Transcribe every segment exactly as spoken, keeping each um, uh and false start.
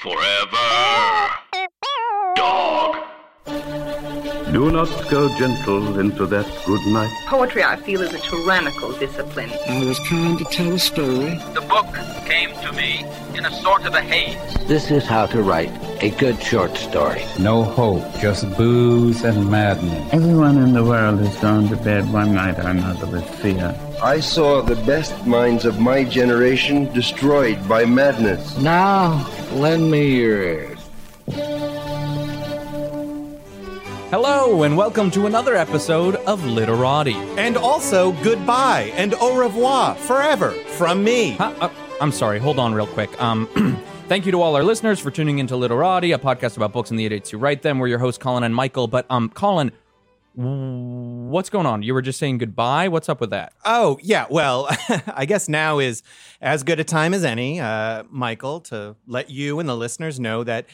Forever. Dog. Do not go gentle into that good night. Poetry, I feel, is a tyrannical discipline. I was trying to tell a story. The book came to me in a sort of a haze. This is how to write a good short story. No hope, just booze and madness. Everyone in the world has gone to bed one night or another with fear. I saw the best minds of my generation destroyed by madness. Now, lend me your ears. Hello, and welcome to another episode of Literati. And also, goodbye and au revoir forever from me. Huh? Uh, I'm sorry, hold on real quick. Um, thank you to all our listeners for tuning into Literati, a podcast about books and the idiots who write them. We're your hosts, Colin and Michael. But, um, Colin, what's going on? You were just saying goodbye? What's up with that? Oh, yeah, well, I guess now is as good a time as any, uh, Michael, to let you and the listeners know that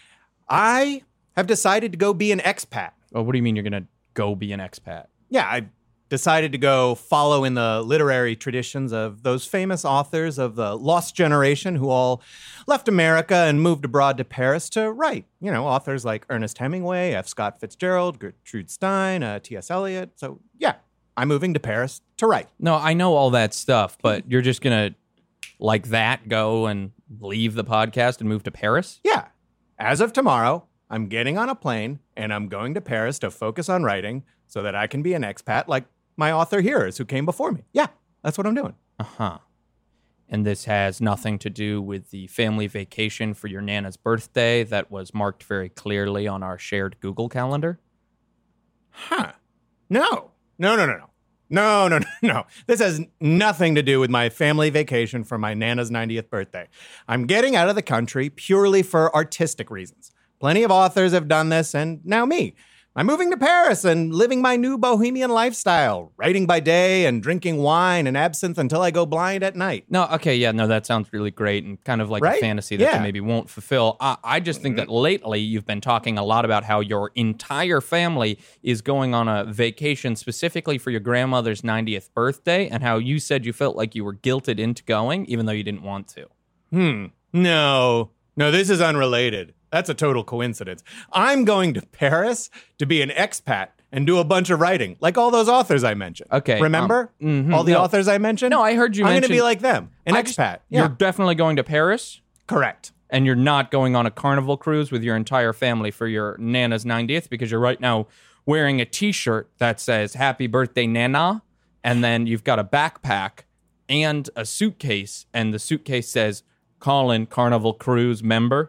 I have decided to go be an expat. Oh, what do you mean you're going to go be an expat? Yeah, I decided to go follow in the literary traditions of those famous authors of the Lost Generation who all left America and moved abroad to Paris to write. You know, authors like Ernest Hemingway, F. Scott Fitzgerald, Gertrude Stein, uh, T S. Eliot. So, yeah, I'm moving to Paris to write. No, I know all that stuff, but you're just going to, like that, go and leave the podcast and move to Paris? Yeah. As of tomorrow, I'm getting on a plane and I'm going to Paris to focus on writing so that I can be an expat like my author heroes who came before me. Yeah, that's what I'm doing. Uh-huh. And this has nothing to do with the family vacation for your Nana's birthday that was marked very clearly on our shared Google Calendar? Huh. No. No, no, no, no. No, no, no, no. This has nothing to do with my family vacation for my Nana's ninetieth birthday. I'm getting out of the country purely for artistic reasons. Plenty of authors have done this, and now me. I'm moving to Paris and living my new bohemian lifestyle, writing by day and drinking wine and absinthe until I go blind at night. No, okay, yeah, no, that sounds really great and kind of like right? a fantasy that yeah. you maybe won't fulfill. I, I just think that lately you've been talking a lot about how your entire family is going on a vacation specifically for your grandmother's ninetieth birthday and how you said you felt like you were guilted into going even though you didn't want to. Hmm. No. No, this is unrelated. That's a total coincidence. I'm going to Paris to be an expat and do a bunch of writing, like all those authors I mentioned. Okay. Remember? Um, mm-hmm, all the no. authors I mentioned? No, I heard you I'm mention... going to be like them, an I expat. Just, yeah. You're definitely going to Paris? Correct. And you're not going on a carnival cruise with your entire family for your Nana's ninetieth because you're right now wearing a T-shirt that says, Happy Birthday, Nana. And then you've got a backpack and a suitcase. And the suitcase says, Colin, Carnival Cruise member.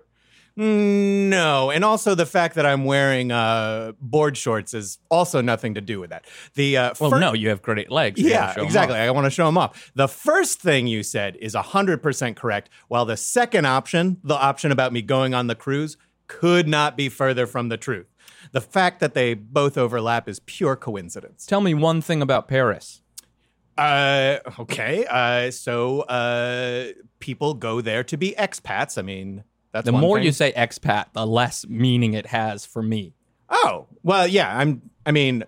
No, and also the fact that I'm wearing uh, board shorts is also nothing to do with that. The uh, Well, fir- no, you have great legs. You yeah, exactly. I want to show them off. The first thing you said is one hundred percent correct, while the second option, the option about me going on the cruise, could not be further from the truth. The fact that they both overlap is pure coincidence. Tell me one thing about Paris. Uh, okay. Uh, so uh, people go there to be expats. I mean... That's the one more thing. you say expat, the less meaning it has for me. Oh, well, yeah. I'm. I mean,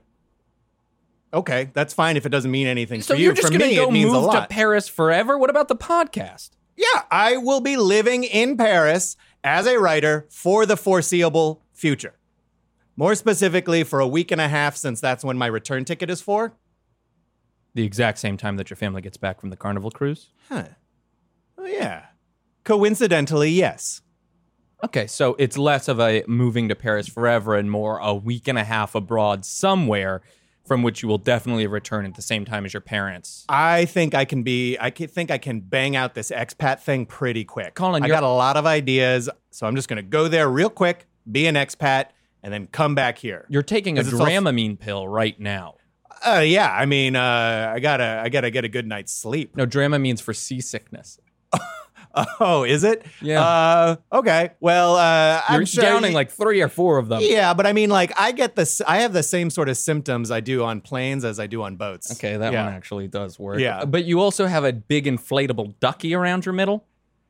okay, that's fine if it doesn't mean anything so for you. you're just for going to me, go it means move a lot. to Paris forever? What about the podcast? Yeah, I will be living in Paris as a writer for the foreseeable future. More specifically, for a week and a half, since that's when my return ticket is for. The exact same time that your family gets back from the Carnival cruise? Huh. Oh, yeah. Coincidentally, yes. Okay, so it's less of a moving to Paris forever and more a week and a half abroad somewhere from which you will definitely return at the same time as your parents. I think I can be, I can, think I can bang out this expat thing pretty quick. Colin, I got a lot of ideas, so I'm just going to go there real quick, be an expat, and then come back here. You're taking a 'Cause it's all- Dramamine pill right now. Uh, yeah, I mean, uh, I gotta, I gotta get a good night's sleep. No, Dramamine's for seasickness. Oh, is it? Yeah. Uh, okay. Well, uh, You're I'm sure downing you- like three or four of them. Yeah, but I mean, like, I get this. I have the same sort of symptoms I do on planes as I do on boats. Okay, that yeah. one actually does work. Yeah. But you also have a big inflatable ducky around your middle?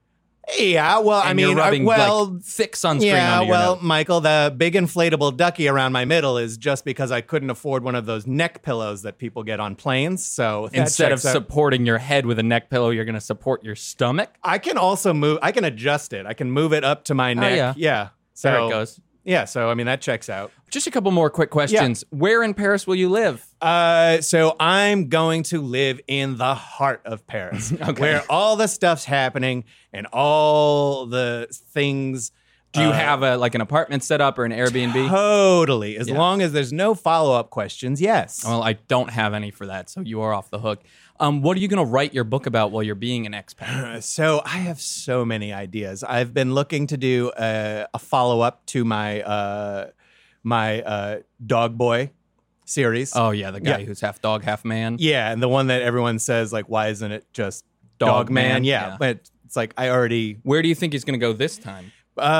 Yeah, well, I And mean, you're rubbing, I, well, like, thick sunscreen yeah, under your well, nose. Michael, the big inflatable ducky around my middle is just because I couldn't afford one of those neck pillows that people get on planes. So that Instead of checks out. supporting your head with a neck pillow, you're going to support your stomach. I can also move. I can adjust it. I can move it up to my neck. yeah. yeah. So There it goes. Yeah, so I mean that checks out. Just a couple more quick questions. Where in Paris will you live? Uh, so I'm going to live in the heart of Paris, Okay. where all the stuff's happening and all the things. Do you uh, have a like an apartment set up or an Airbnb? Totally. As Yeah. long as there's no follow-up questions, yes. Well, I don't have any for that, so you are off the hook. Um, what are you going to write your book about while you're being an expat? So I have so many ideas. I've been looking to do a, a follow-up to my uh, my uh, Dog Boy series. Oh yeah, the guy Yeah. who's half dog, half man. Yeah, and the one that everyone says, like, why isn't it just Dog Dog, Man? Man? Yeah, Yeah. but it's like I already. Where do you think he's going to go this time?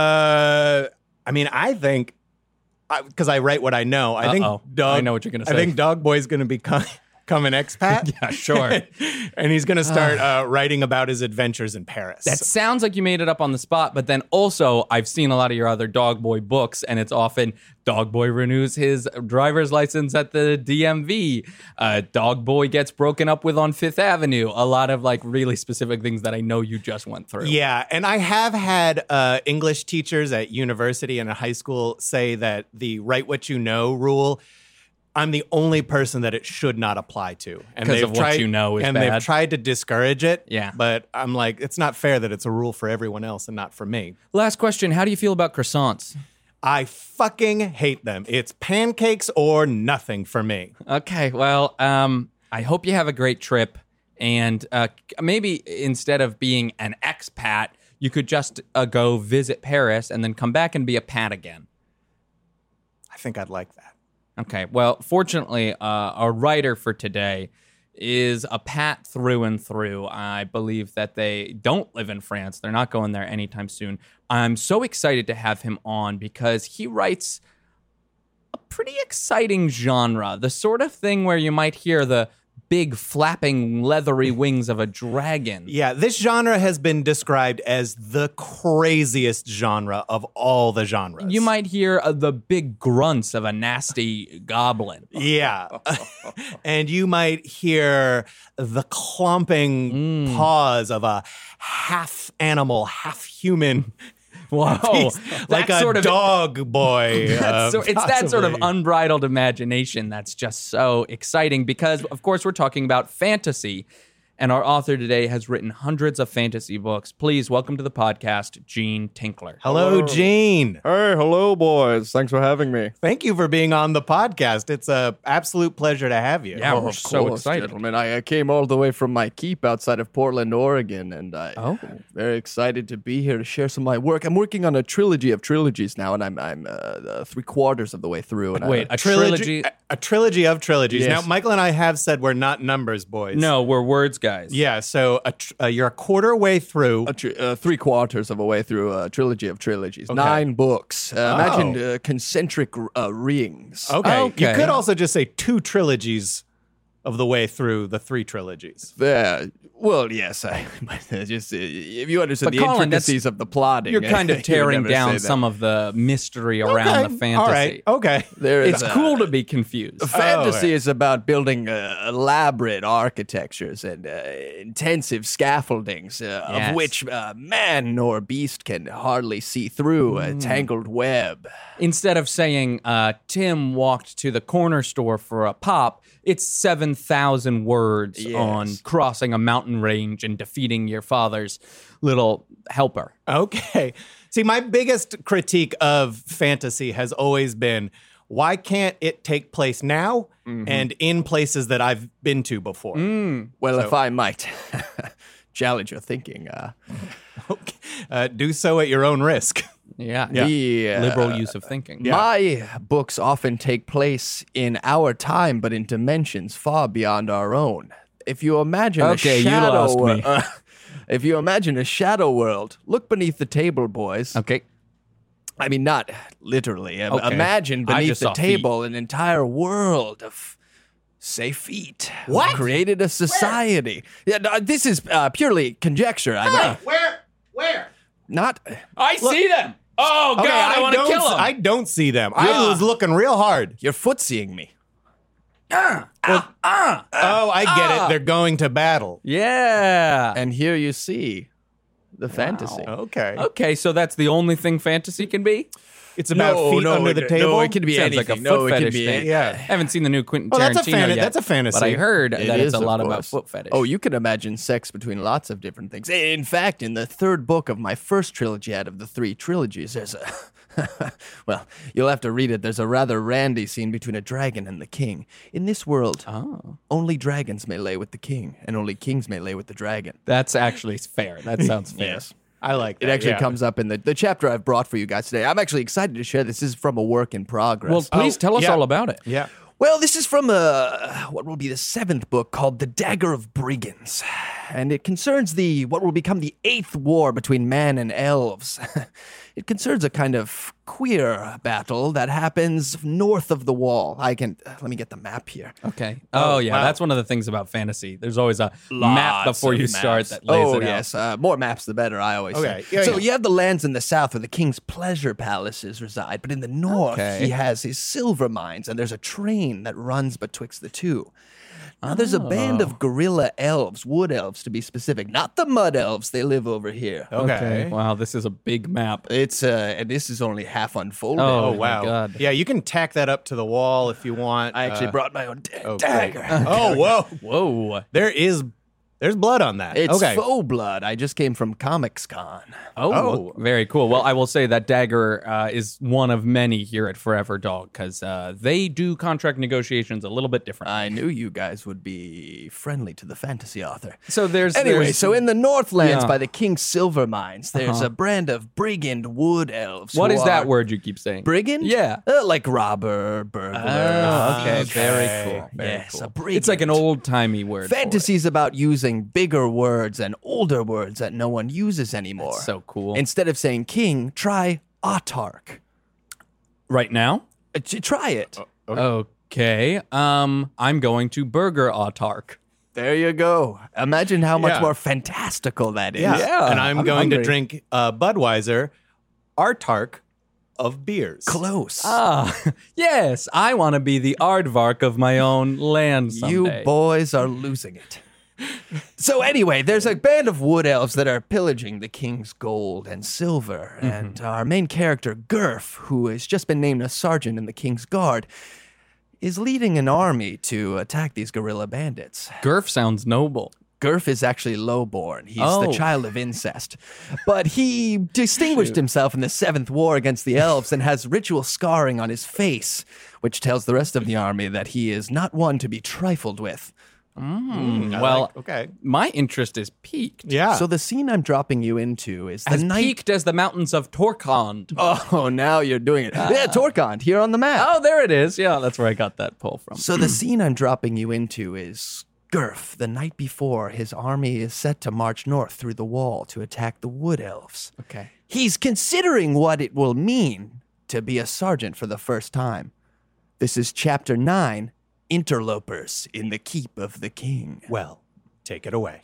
Uh, I mean, I think because I, write what I know. I think Uh-oh. Dog. I know what you're gonna I say. think Dog Boy's going to become become an expat. Yeah, sure. And he's going to start uh, writing about his adventures in Paris. That sounds like you made it up on the spot, but then also I've seen a lot of your other Dog Boy books, and it's often Dog Boy renews his driver's license at the D M V. Uh, Dog Boy gets broken up with on Fifth Avenue. A lot of like really specific things that I know you just went through. Yeah, and I have had uh, English teachers at university and in high school say that the write what you know rule, I'm the only person that it should not apply to. And 'Cause they've of what tried, you know is And bad. they've tried to discourage it. Yeah. But I'm like, it's not fair that it's a rule for everyone else and not for me. Last question. How do you feel about croissants? I fucking hate them. It's pancakes or nothing for me. Okay, well, um, I hope you have a great trip. And uh, maybe instead of being an expat, you could just uh, go visit Paris and then come back and be a pat again. I think I'd like that. Okay, well, fortunately, uh, our writer for today is a pat through and through. I believe that they don't live in France. They're not going there anytime soon. I'm so excited to have him on because he writes a pretty exciting genre, the sort of thing where you might hear the big flapping leathery wings of a dragon. Yeah, this genre has been described as the craziest genre of all the genres. You might hear uh, the big grunts of a nasty goblin. Yeah. And you might hear the clomping Mm. paws of a half animal, half human. Whoa, beast, like that a sort of- dog boy. That's uh, so, it's that sort of possibly. unbridled imagination that's just so exciting because, of course, we're talking about fantasy. And our author today has written hundreds of fantasy books. Please welcome to the podcast, Gene Tinkler. Hello, Gene. Hey, hello, boys. Thanks for having me. Thank you for being on the podcast. It's a absolute pleasure to have you. Yeah, Oh, we're of so course, excited. gentlemen. I, I came all the way from my keep outside of Portland, Oregon, and I, Oh. I'm very excited to be here to share some of my work. I'm working on a trilogy of trilogies now, and I'm I'm uh, uh, three quarters of the way through. And Wait, I, a trilogy? A, a trilogy of trilogies. Yes. Now, Michael and I have said we're not numbers boys. No, we're words guys. Yeah, so a tr- uh, you're a quarter way through. a tri- uh, three quarters of a way through a trilogy of trilogies. Nine books. Uh, Imagine uh, concentric uh, rings. Okay. Okay. You could also just say two trilogies of the way through the three trilogies. Yeah. Well, yes. I but just uh, if you understand But the Colin, that's- intricacies of the plotting, You're kind you of would tearing never say down that. some of the mystery around the fantasy. All right. Okay. There is It's a- cool to be confused. Fantasy Oh, is about building uh, elaborate architectures and uh, intensive scaffoldings, uh, Yes. of which uh, man nor beast can hardly see through a Mm. tangled web. Instead of saying uh, Tim walked to the corner store for a pop, it's seven thousand words Yes. on crossing a mountain range and defeating your father's little helper. Okay. See, my biggest critique of fantasy has always been why can't it take place now and in places that I've been to before? Well, So- if I might challenge your thinking, uh, Okay. Uh, do so at your own risk. Yeah. the uh, Liberal use of thinking. My books often take place in our time, but in dimensions far beyond our own. If you imagine Okay, a you shadow, lost me. uh, if you imagine a shadow world, look beneath the table, boys. Okay. I mean, not literally. Um, Okay. Imagine I beneath just the saw table an entire world of, say, feet. who What? created a society? Yeah, no, this is uh, purely conjecture. I know. Where? Where? Not. I Look. see them. Oh, God, Okay, I, want to don't kill s- them. I don't see them. I Yeah. was looking real hard. You're footseeing me. Ah, ah, ah, Oh, I get ah. it. They're going to battle. Yeah. And here you see the fantasy. Okay. Okay, so that's the only thing fantasy can be? It's about No, feet no, under the it- table. no, it can be Sounds anything. like a No, foot it can fetish be- thing. yeah. I haven't seen the new Quentin Oh, Tarantino that's a fan- yet. that's a fantasy. But I heard It that is, it's a of lot about course. foot fetish. Oh, you can imagine sex between lots of different things. In fact, in the third book of my first trilogy out of the three trilogies, there's a. Well, you'll have to read it. There's a rather randy scene between a dragon and the king. In this world, Oh. only dragons may lay with the king, and only kings may lay with the dragon. That's actually fair. That sounds fair. Yes. I like It that, actually yeah. comes up in the, the chapter I've brought for you guys today. I'm actually excited to share this. This is from a work in progress. Well, please Oh, tell us yeah. all about it. Yeah. Well, this is from uh, what will be the seventh book called The Dagger of Brigands. And it concerns the what will become the eighth war between man and elves. It concerns a kind of queer battle that happens north of the wall. I can uh, let me get the map here. Okay. Oh, Oh, yeah. wow. That's one of the things about fantasy. There's always a map Lots before of you maps. start that lays oh it out. yes, uh, more maps the better. I always Okay, say. yeah, so yeah. you have the lands in the south where the king's pleasure palaces reside, but in the north Okay. he has his silver mines, and there's a train that runs betwixt the two. Now there's a band Oh. of gorilla elves, wood elves to be specific, not the mud elves. They live over here. Okay. Wow, this is a big map. It's uh, and this is only half unfolded. Oh, Oh, my wow. God. Yeah, you can tack that up to the wall if you want. I actually Uh, brought my own da- okay. dagger. Oh, whoa. Whoa. There is, there's blood on that. It's okay. faux blood. I just came from Comics Con. Oh, Oh. very cool. Well, I will say that dagger uh, is one of many here at Forever Dog because uh, they do contract negotiations a little bit different. I knew you guys would be friendly to the fantasy author. So there's Anyway, there's- so in the Northlands Yeah. by the King's Silver Mines, there's Uh-huh. a brand of brigand wood elves. what who is that are- word you keep saying? Brigand? Yeah. Uh, like robber, burglar. Oh, okay. thief. Very cool. Very Yes, cool. a brigand. It's like an old timey word. for it. Fantasy's about using bigger words and older words that no one uses anymore. That's so cool. Instead of saying king, try autarch. Right now? Uh, t- try it. Okay. Um, I'm going to burger autarch. There you go. Imagine how much Yeah. more fantastical that is. Yeah. Yeah, And I'm, I'm going to hungry. drink uh, Budweiser, Artark of beers. Close. Ah, yes. I want to be the aardvark of my own land someday. You boys are losing it. So anyway, there's a band of wood elves that are pillaging the king's gold and silver, Mm-hmm. and our main character, Gurf, who has just been named a sergeant in the king's guard, is leading an army to attack these guerrilla bandits. Gurf sounds noble. Gurf is actually lowborn. He's Oh. the child of incest. But he distinguished himself in the Seventh War against the elves and has ritual scarring on his face, which tells the rest of the army that he is not one to be trifled with. Mm, I well, like- okay. my interest is peaked. Yeah. So the scene I'm dropping you into is the As night. peaked as the mountains of Torkond. Oh, now you're doing it. Yeah, Torkond, here on the map. Oh, there it is. Yeah, that's where I got that pull from. So the scene I'm dropping you into is Gurf. The night before, his army is set to march north through the wall to attack the wood elves. Okay. He's considering what it will mean to be a sergeant for the first time. This is chapter nine, Interlopers in the Keep of the King. Well, take it away.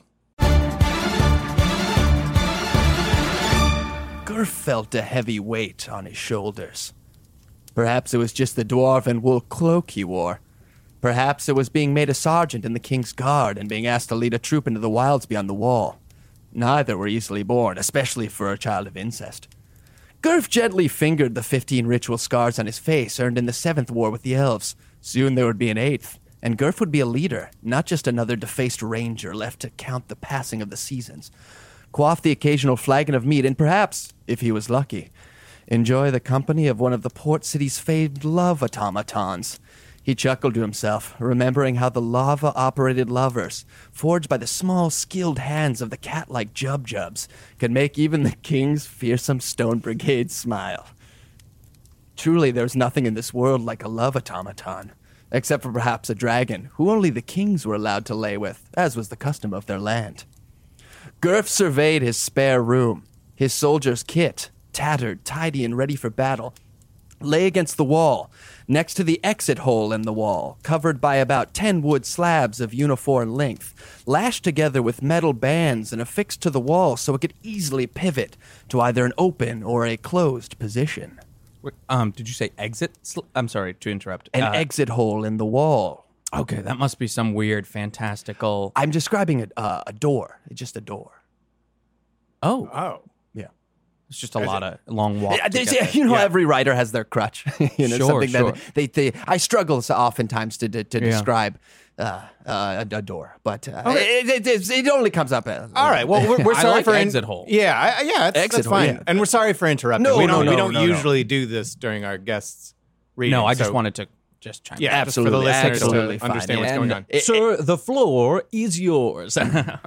Gurf felt a heavy weight on his shoulders. Perhaps it was just the dwarven wool cloak he wore. Perhaps it was being made a sergeant in the king's guard and being asked to lead a troop into the wilds beyond the wall. Neither were easily born, especially for a child of incest. Gurf gently fingered the fifteen ritual scars on his face earned in the seventh war with the elves. Soon there would be an eighth, and Gurf would be a leader, not just another defaced ranger left to count the passing of the seasons. Quaff the occasional flagon of mead, and perhaps, if he was lucky, enjoy the company of one of the port city's famed love automatons. He chuckled to himself, remembering how the lava-operated lovers, forged by the small, skilled hands of the cat-like Jub-Jubs, could make even the king's fearsome stone brigade smile. Truly, there's nothing in this world like a love automaton, except for perhaps a dragon, who only the kings were allowed to lay with, as was the custom of their land. Gurf surveyed his spare room, his soldier's kit, tattered, tidy, and ready for battle. lay against the wall, next to the exit hole in the wall, covered by about ten wood slabs of uniform length, lashed together with metal bands and affixed to the wall so it could easily pivot to either an open or a closed position. Um, did you say exit? Sl- I'm sorry to interrupt. An Uh, exit hole in the wall. Okay, that must be some weird, fantastical. I'm describing a, uh, a door. It's just a door. Oh, Oh. Yeah. it's just a lot of long walk. Yeah, to there's- get yeah, there. you know, Yeah. every writer has their crutch. you know, Sure, something sure. that they, they, I struggle so oftentimes to to, to Yeah. describe uh, uh, a, a door, but uh, Okay. it, it, it, it only comes up. Uh, All right. Well, we're, we're I sorry like for exit hole. Yeah, I, yeah, that's, Exit that's hole, fine. yeah. And we're sorry for interrupting. No, we no, don't, we no, don't no, no. usually do this during our guests' reading. No, I so- just wanted to just chime in. yeah, just for the Absolutely, listeners absolutely to fine. understand what's And going on. it- Sir, the floor is yours.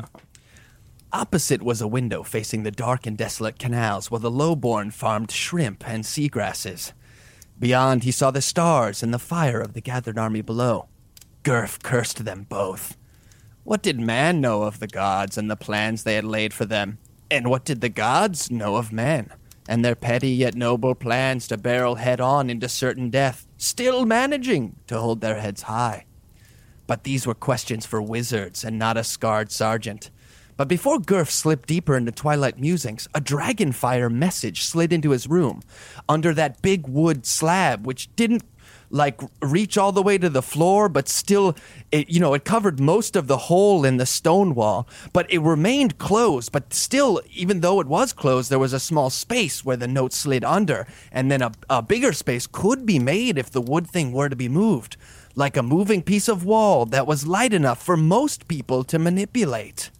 Opposite was a window facing the dark and desolate canals where the lowborn farmed shrimp and seagrasses. Beyond, he saw the stars and the fire of the gathered army below. Gurf cursed them both. What did man know of the gods and the plans they had laid for them? And what did the gods know of men and their petty yet noble plans to barrel head-on into certain death, still managing to hold their heads high? But these were questions for wizards and not a scarred sergeant. But before Gurf slipped deeper into twilight musings, a dragonfire message slid into his room under that big wood slab, which didn't, like, reach all the way to the floor, but still, it, you know, it covered most of the hole in the stone wall, but it remained closed. But still, even though it was closed, there was a small space where the note slid under, and then a, a bigger space could be made if the wood thing were to be moved, like a moving piece of wall that was light enough for most people to manipulate.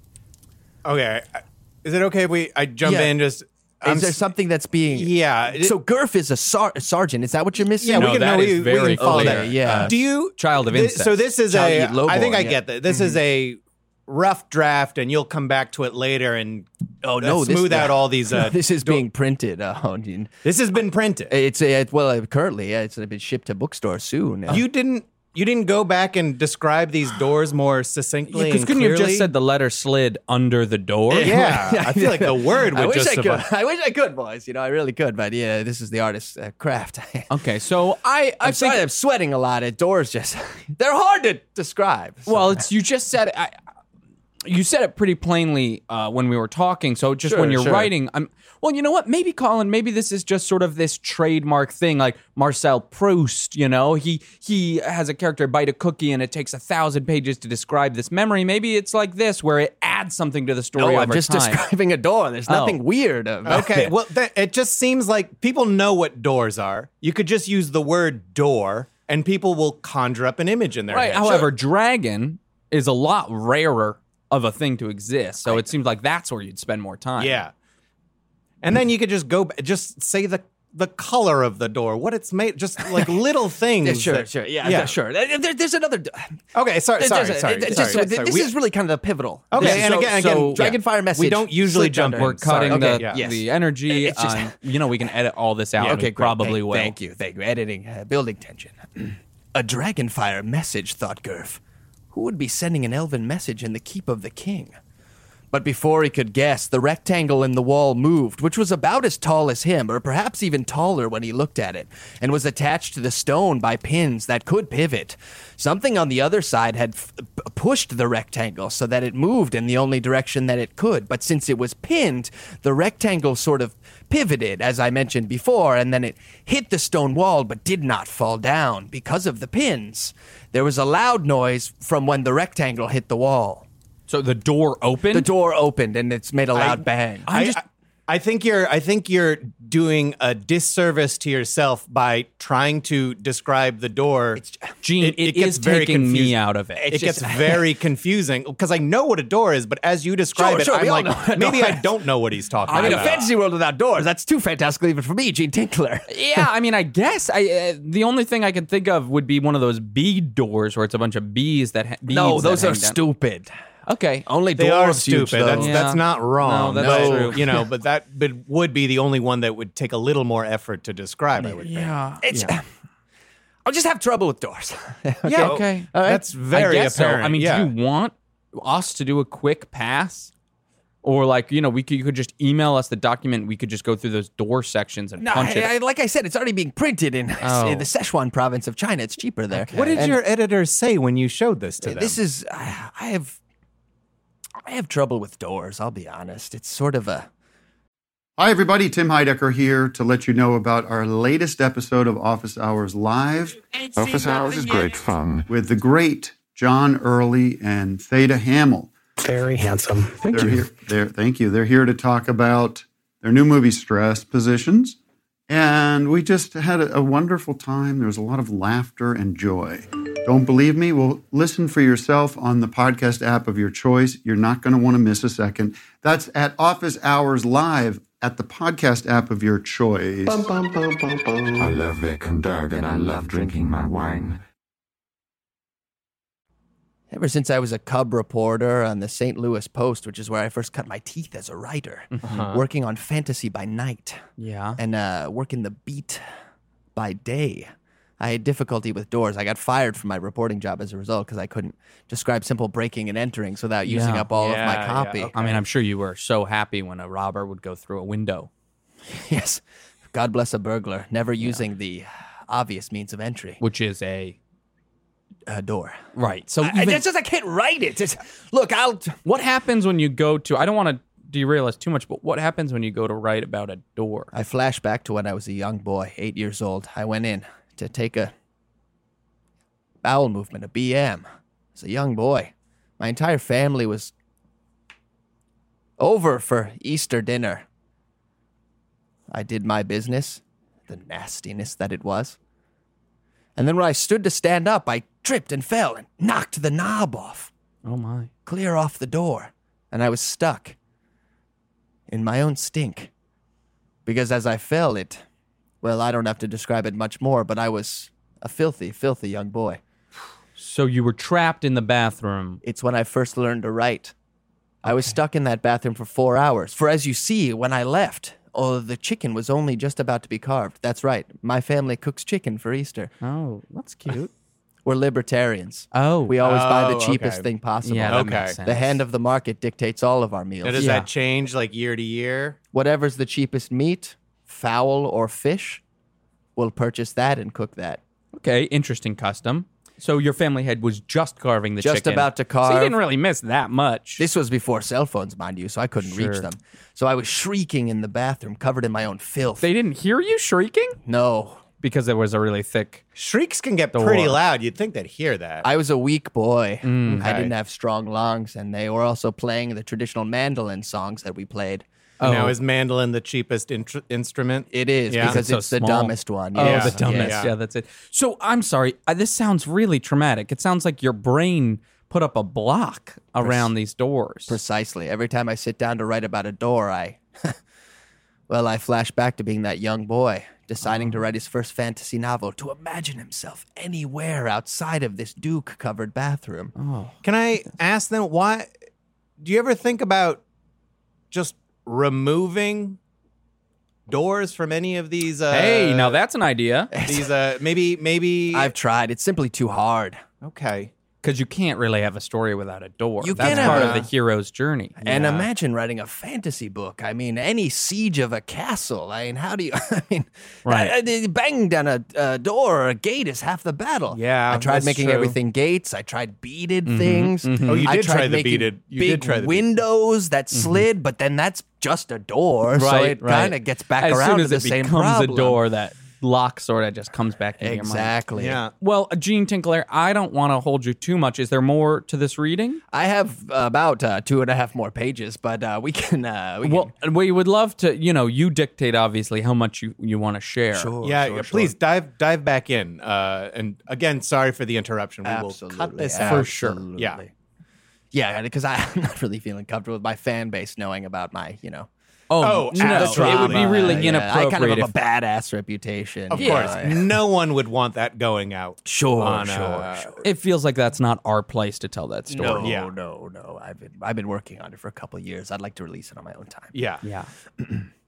Okay. Is it okay if we I jump Yeah. in just I'm Is there s- something that's being... Yeah. it- So Gurf is a, sar- a sergeant. Is that what you're missing? Yeah, we No, can that no, is we, we very can follow clear. that. Yeah. Uh, Do you Child of thi- incest. So this is Child- a. lowborn, I think I yeah. get that. This is a rough draft, and you'll come back to it later and Oh, uh, no. this- smooth out all these. Uh, this is being printed. Oh, you- this has been printed. it's uh, well, uh, currently, yeah, it's been shipped to bookstores soon. You didn't. You didn't go back and describe these doors more succinctly. Because and couldn't you have clearly? just said the letter slid under the door? Yeah, I feel like the word I would wish just I could. suffice. I wish I could, boys. You know, I really could. But yeah, this is the artist's uh, craft. Okay, so I, I I'm sorry, think, I'm sweating a lot. It doors just they're hard to describe. So- well, it's you just said it. I, you said it pretty plainly uh, when we were talking. So just Sure, when you're sure. writing, I'm. Well, you know what? Maybe Colin. Maybe this is just sort of this trademark thing, like Marcel Proust. You know, he he has a character bite a cookie, and it takes a thousand pages to describe this memory. Maybe it's like this, where it adds something to the story no, over I'm just time. describing a door. There's Oh. nothing weird about Okay, it. well, that, it just seems like people know what doors are. You could just use the word door, and people will conjure up an image in their Right. head. However, dragon is a lot rarer of a thing to exist, so it seems like that's where you'd spend more time. Yeah. And then you could just go, b- just say the the color of the door, what it's made, just like little things. Yeah, sure, that- sure, yeah, yeah. sure. There- there- there's another. Okay, sorry, There's- sorry, there's- sorry. it's sorry, just- sorry. This We- is really kind of the pivotal. Okay, This- and so- again, so again, Dragonfire yeah. message. We don't usually slipped jump under. We're cutting Sorry. the, Okay, yeah. the Yes. energy. It's just- um, you know, we can edit all this out. Okay, and we great. probably thank, will. Thank you, thank you. Editing, uh, building tension. A Dragonfire message, thought Gurf. Who would be sending an elven message in the keep of the king? But before he could guess, the rectangle in the wall moved, which was about as tall as him, or perhaps even taller when he looked at it, and was attached to the stone by pins that could pivot. Something on the other side had f- p- pushed the rectangle so that it moved in the only direction that it could, but since it was pinned, the rectangle sort of pivoted, as I mentioned before, and then it hit the stone wall but did not fall down because of the pins. There was a loud noise from when the rectangle hit the wall. So the door opened? The door opened and it's made a loud I- bang. I, I, I think you're I think you're doing a disservice to yourself by trying to describe the door. Gene, it, it gets is very taking me confusing. out of it. It gets very confusing because I know what a door is, but as you describe Sure, it, sure, I'm we all like, know what a maybe door I is. don't know what he's talking I mean, a about. fantasy world without doors, that's too fantastical even for me, Gene Tinkler. Yeah, I mean, I guess I uh, the only thing I can think of would be one of those bead doors where it's a bunch of bees that ha- beads No, that those are hang down. stupid. Okay, Only They dwarves are use stupid. That's those. Yeah. that's not wrong. No, that's But, true. You know, but that but would be the only one that would take a little more effort to describe. I would think. yeah, It's, yeah. I'll just have trouble with doors. Yeah, okay. All right. That's very I guess so. apparent. I mean, yeah. do you want us to do a quick pass? Or like, you know, we could, you could just email us the document. We could just go through those door sections and No, punch I, it. I, like I said, it's already being printed in, Oh. in the Sichuan province of China. It's cheaper there. What did And your editors say when you showed this to them? This is, I I have, I have trouble with doors. I'll be honest. It's sort of a. Hi, everybody. Tim Heidecker here to let you know about our latest episode of Office Hours Live. Office Hours is great fun. With the great John Early and Theda Hamill. Very handsome. Thank they're you. Here, they're, thank you. They're here to talk about their new movie, Stress Positions. And we just had a, a wonderful time. There was a lot of laughter and joy. Don't believe me? Well, listen for yourself on the podcast app of your choice. You're not going to want to miss a second. That's at Office Hours Live at the podcast app of your choice. Bum, bum, bum, bum, bum. I love Vic and Doug, and I love drinking my wine. Ever since I was a cub reporter on the Saint Louis Post, which is where I first cut my teeth as a writer, Uh-huh. working on fantasy by night, Yeah. and uh, working the beat by day, I had difficulty with doors. I got fired from my reporting job as a result because I couldn't describe simple breaking and enterings without using Yeah. up all Yeah, of my yeah, copy. okay. I mean, I'm sure you were so happy when a robber would go through a window. Yes, God bless a burglar, never using the obvious means of entry. Which is a... A door. Right. So I, even, it's just I can't write it. It's, look, I'll... what happens when you go to... I don't want to derail us too much, but what happens when you go to write about a door? I flash back to when I was a young boy, eight years old. I went in to take a bowel movement, a B M. As a young boy, my entire family was over for Easter dinner. I did my business, the nastiness that it was. And then when I stood to stand up, I tripped and fell and knocked the knob off, Oh, my. clear off the door. And I was stuck in my own stink. Because as I fell, it, well, I don't have to describe it much more, but I was a filthy, filthy young boy. So you were trapped in the bathroom. It's when I first learned to write. I was stuck in that bathroom for four hours. For as you see, when I left, oh, the chicken was only just about to be carved. That's right. My family cooks chicken for Easter. Oh, that's cute. We're libertarians. Oh. We always buy the Oh, cheapest okay. thing possible. Yeah, that Okay. makes sense. The hand of the market dictates all of our meals. Now, does Yeah. that change like year to year? Whatever's the cheapest meat, fowl, or fish, we'll purchase that and cook that. Okay, interesting custom. So your family head was just carving the Just chicken. about to So carve. you didn't really miss that much. This was before cell phones, mind you, so I couldn't Sure. reach them. So I was shrieking in the bathroom, covered in my own filth. They didn't hear you shrieking? no. Because it was a really thick... Shrieks can get Door. pretty loud. You'd think they'd hear that. I was a weak boy. Mm. I Okay. didn't have strong lungs, and they were also playing the traditional mandolin songs that we played. Now, Oh. is mandolin the cheapest intr- instrument? It is, Yeah. because So it's the small. dumbest one. Oh, yes, the dumbest. yes. Yeah. that's it. So I'm sorry. I, this sounds really traumatic. It sounds like your brain put up a block around these doors. Precisely. Every time I sit down to write about a door, I, well, I flash back to being that young boy, deciding to write his first fantasy novel, to imagine himself anywhere outside of this Duke-covered bathroom. Oh. Can I ask them why? Do you ever think about just removing doors from any of these? Uh, Hey, now that's an idea. these. Uh, maybe, maybe. I've tried. It's simply too hard. okay. Because you can't really have a story without a door. You That's can part have of a- the hero's journey. And Yeah. imagine writing a fantasy book. I mean, any siege of a castle. I mean, how do you? I mean, Right. uh, uh, banging down a, a door or a gate is half the battle. Yeah, I tried that's making true. everything gates. I tried beaded things. mhm. Oh, you I did tried try the making beaded. You big did try the beaded. windows that slid, but then that's just a door, so Right, it right. kind of gets back as around soon to as the it same becomes problem. a door, that lock sort of just comes back into your mind. Exactly. Yeah. Well, Gene Tinkler, I don't want to hold you too much. Is there more to this reading? I have about uh, two and a half more pages, but uh, we can. Uh, we Well, can we would love to, you know, you dictate obviously how much you, you want to share. Sure. Yeah, sure, yeah, sure. please dive dive back in. Uh, and again, sorry for the interruption. We Absolutely, will cut this for out. sure. absolutely. Yeah. Yeah, because I'm not really feeling comfortable with my fan base knowing about my, you know, Oh, Oh, no, absolutely. it would be really yeah, inappropriate. I kind of have if- a badass reputation. Of you course, know. no one would want that going out. Sure, on, sure, uh, sure. It feels like that's not our place to tell that story. No, Yeah. no, no. I've been I've been working on it for a couple of years. I'd like to release it on my own time. Yeah. Yeah.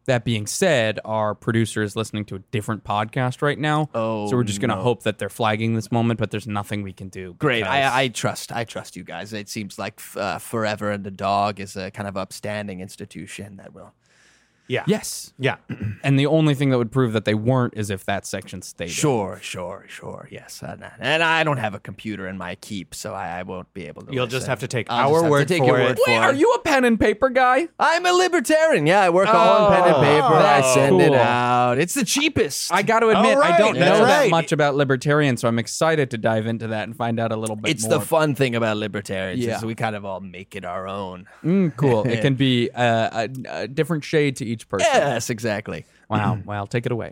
That being said, our producer is listening to a different podcast right now. Oh, so we're just going to no. hope that they're flagging this moment, but there's nothing we can do. Great. because- I, I trust. I trust you guys. It seems like uh, Forever and a Dog is a kind of upstanding institution that will. Yeah. Yes. Yeah. And the only thing that would prove that they weren't is if that section stayed. Sure, sure, sure. Yes, and, and I don't have a computer in my keep, so I, I won't be able to. You'll listen. just have to take I'll just our have to word take for your it. word Wait, for are it. you a pen and paper guy? I'm a libertarian. Yeah, I work all on pen and paper. I send it out. It's the cheapest. I got to admit, Oh, right, I don't that's know that right. much about libertarians, so I'm excited to dive into that and find out a little bit It's more. the fun thing about libertarians Yeah. is we kind of all make it our own. Mm, cool. It can be uh, a, a different shade to each person. Yes, exactly. Wow. Well, take it away.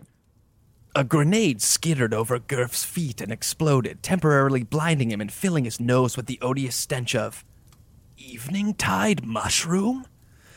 A grenade skittered over Gurf's feet and exploded, temporarily blinding him and filling his nose with the odious stench of evening tide mushroom?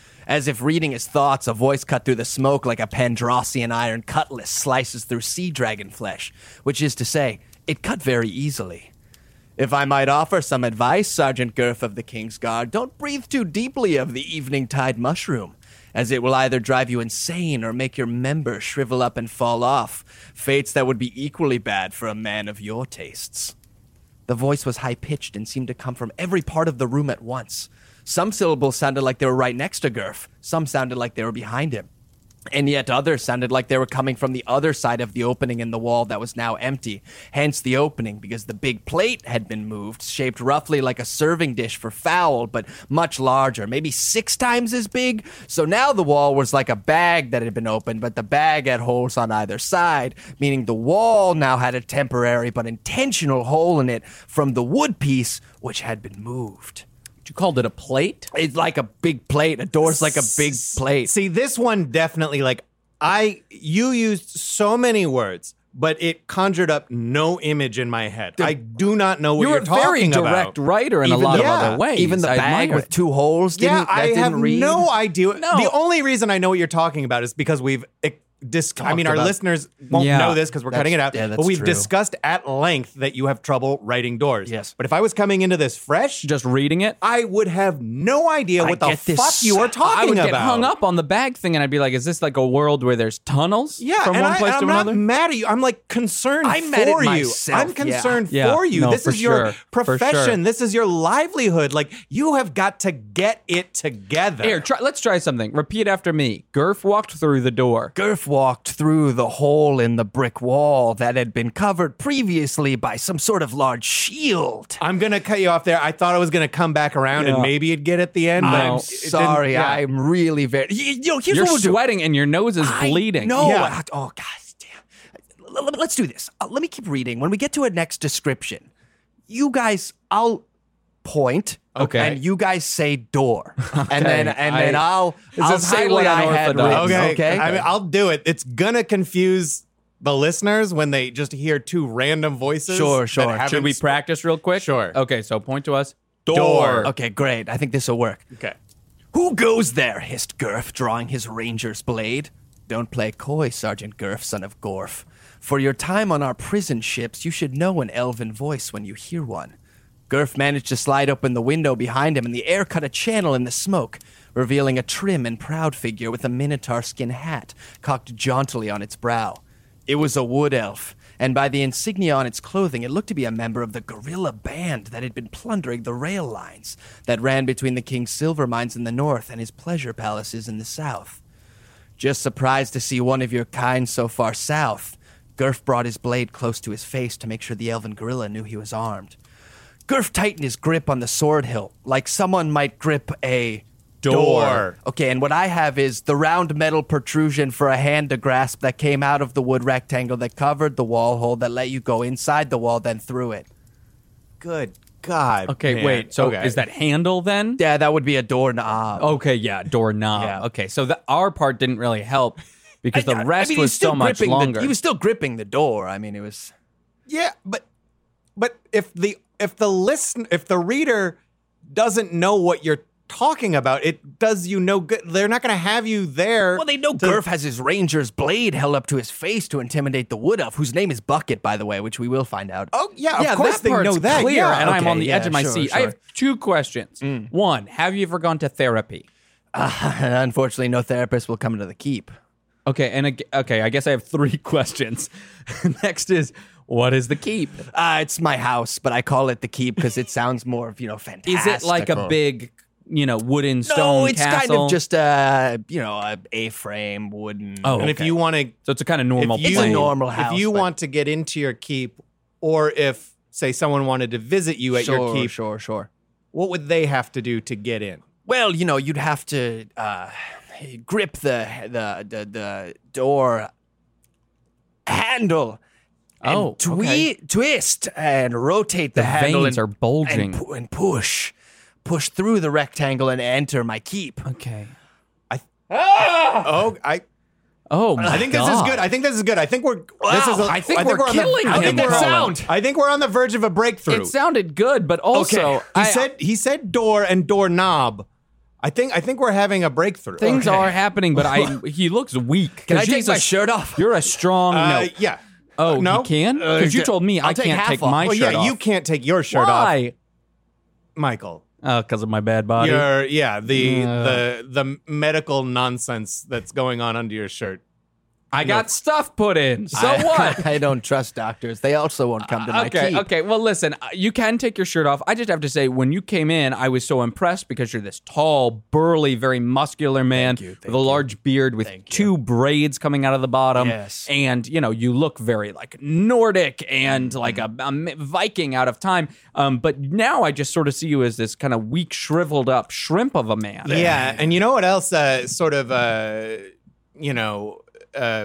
As if reading his thoughts, a voice cut through the smoke like a Pandrossian iron cutlass slices through sea dragon flesh, which is to say, it cut very easily. If I might offer some advice, Sergeant Gurf of the King's Guard, don't breathe too deeply of the evening tide mushroom, as it will either drive you insane or make your members shrivel up and fall off, fates that would be equally bad for a man of your tastes. The voice was high-pitched and seemed to come from every part of the room at once. Some syllables sounded like they were right next to Gurf, some sounded like they were behind him. And yet others sounded like they were coming from the other side of the opening in the wall that was now empty. Hence the opening, because the big plate had been moved, shaped roughly like a serving dish for fowl, but much larger, maybe six times as big. So now the wall was like a bag that had been opened, but the bag had holes on either side, meaning the wall now had a temporary but intentional hole in it from the wood piece which had been moved. You called it a plate? It's like a big plate. A door's like a big plate. See, this one definitely, like, I, you used so many words, but it conjured up no image in my head. I do not know what You're you're, a very talking direct about. writer in a Even lot the- of yeah. other ways. Even the I bag admire with it. two holes didn't, Yeah, that I didn't have read? no idea. No. The only reason I know what you're talking about is because we've. It, Dis- I mean, our about- listeners won't Yeah. know this because we're That's- cutting it out. yeah, that's but we've true. discussed at length that you have trouble writing doors. Yes. But if I was coming into this fresh, Just reading it? I would have no idea I what the get this- fuck you are talking I would about. get hung up on the bag thing, and I'd be like, "Is this like a world where there's tunnels Yeah, from and one I, place I'm to not another?" mad at you. I'm like concerned I'm for mad at you. myself, I'm yeah. concerned Yeah. for you. No, this for is your sure. For profession. sure. This is your livelihood. Like you have got to get it together. Here, try, let's try something. Repeat after me. Gurf walked through the door. Gurf walked through the hole in the brick wall that had been covered previously by some sort of large shield. I'm gonna cut you off there. I thought I was gonna come back around Yeah. and maybe it'd get at the end. but No. I'm it didn't- sorry. yeah. I'm really very. You, you know, here's You're what we'll do. sweating and your nose is I bleeding. know. Yeah. Oh, God damn. L- l- Let's do this. Uh, let me keep reading. When we get to a next description, you guys, I'll point. Okay. And you guys say door. And then and then I- I'll, This I'll is say highly what I had unorthodox. written. Okay. Okay. I mean, I'll do it. It's gonna confuse the listeners when they just hear two random voices. Sure, that sure. haven't Should we sp- practice real quick? Sure. Okay, so point to us. Door. Okay, great. I think this will work. Okay. Who goes there? Hissed Gurf, drawing his ranger's blade. Don't play coy, Sergeant Gurf, son of Gorf. For your time on our prison ships, you should know an elven voice when you hear one. Gurf managed to slide open the window behind him, and the air cut a channel in the smoke, revealing a trim and proud figure with a minotaur skin hat cocked jauntily on its brow. It was a wood elf, and by the insignia on its clothing, it looked to be a member of the guerrilla band that had been plundering the rail lines that ran between the king's silver mines in the north and his pleasure palaces in the south. Just surprised to see one of your kind so far south, Gurf brought his blade close to his face to make sure the elven gorilla knew he was armed. Gurf tightened his grip on the sword hilt, like someone might grip a Door. Okay, and what I have is the round metal protrusion for a hand to grasp that came out of the wood rectangle that covered the wall hole that let you go inside the wall, then through it. Good God. Okay, man. wait. So Okay. is that handle then? Yeah, that would be a doorknob. Okay, yeah, doorknob. Yeah. Okay, so the, our part didn't really help because the I- I rest mean, he was still so much gripping the- longer. he was still gripping the door. I mean, it was. Yeah, but but if the if the listen if the reader doesn't know what you're talking about, it does you no good. They're not going to have you there. Well, they know to- Gurf has his ranger's blade held up to his face to intimidate the wood elf, whose name is Bucket, by the way, which we will find out. Oh yeah, yeah, of course that they part's know that. clear, yeah, and I'm okay, on the yeah, edge of my sure, seat. I sure. have two questions. One, have you ever gone to therapy? Uh, unfortunately, no therapist will come to the keep. Okay, and ag- okay, I guess I have three questions. Next is, what is the keep? Uh, it's my house, but I call it the keep because it sounds more, you know, fantastic. Is it like a big, you know, wooden stone No, it's castle? kind of just a, you know, a A-frame wooden. Oh, And if okay. you want to, So it's a kind of normal It's a plane. normal house. if you but- want to get into your keep, or if say someone wanted to visit you at sure, your keep, sure, sure. what would they have to do to get in? Well, you know, you'd have to uh, grip the the the, the door handle. And Oh, twi- okay. twist and rotate the, The handle veins and, are bulging. and, pu- and push, push through the rectangle and enter my keep. Okay. Oh, I. Oh, my I think this is God. good. I think this is good. I think we're. this is. A, I think we're on the- killing I think him, we're Colin. on- I think we're on the verge of a breakthrough. It sounded good, but also okay. He I- said he said door and doorknob. I think I think we're having a breakthrough. things Okay. are happening, but I he looks weak. Can I 'Cause take he's a my s- shirt off? You're a strong Uh, no. yeah. Oh, no? you can? Uh, Because you okay. told me I'll I take can't half take off. my Well, shirt yeah, off. you can't take your shirt Why? off, Michael. Oh, because of my bad body. You're yeah the Uh. the the medical nonsense that's going on under your shirt. I got stuff put in. So I, what? I don't trust doctors. They also won't come to my Okay, keep. okay. Well, listen, uh, you can take your shirt off. I just have to say, when you came in, I was so impressed because you're this tall, burly, very muscular man Thank you, with thank a you. large beard with Thank you. two braids coming out of the bottom. Yes. And, you know, you look very like Nordic and Mm-hmm. like a, a Viking out of time. Um, but now I just sort of see you as this kind of weak, shriveled up shrimp of a man. Yeah, and you know what else? Uh, sort of, uh, you know, uh,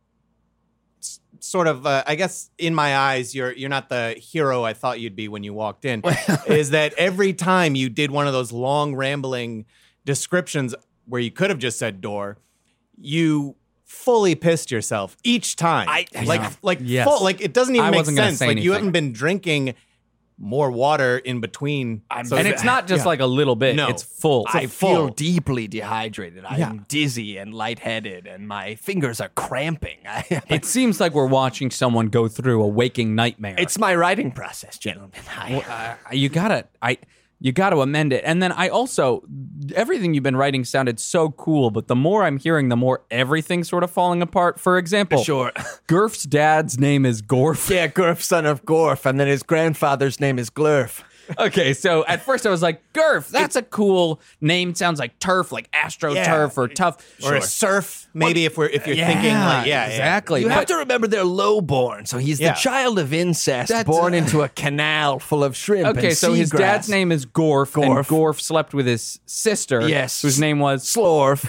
s- sort of. Uh, I guess in my eyes, you're you're not the hero I thought you'd be when you walked in. Is that every time you did one of those long, rambling descriptions where you could have just said door, you fully pissed yourself each time. I- like Yeah. like Yes. full. Like it doesn't even I make wasn't gonna sense. say Like you anything. haven't been drinking more water in between. So And that- it's not just yeah. like a little bit. No. It's full. I full. feel deeply dehydrated. I Yeah. am dizzy and lightheaded, and my fingers are cramping. I, It seems like we're watching someone go through a waking nightmare. it's my writing process, gentlemen. I, uh, you gotta I you gotta amend it. And then I also everything you've been writing sounded so cool, but the more I'm hearing, the more everything's sort of falling apart. For example, Sure. Gurf's dad's name is Gorf. yeah, Gurf, son of Gorf, and then his grandfather's name is Glurf. Okay, so at first I was like, Gurf, that's a cool name. Sounds like turf, like AstroTurf Yeah. or tough. or a surf. Maybe if we're if you're Yeah, thinking like yeah, yeah. exactly. You have But- to remember they're lowborn, so he's Yeah. the child of incest, That's- born into a canal full of shrimp. Okay, and so his seagrass. dad's name is Gorf, and Gorf. Gorf slept with his sister, Yes. whose name was Slorf.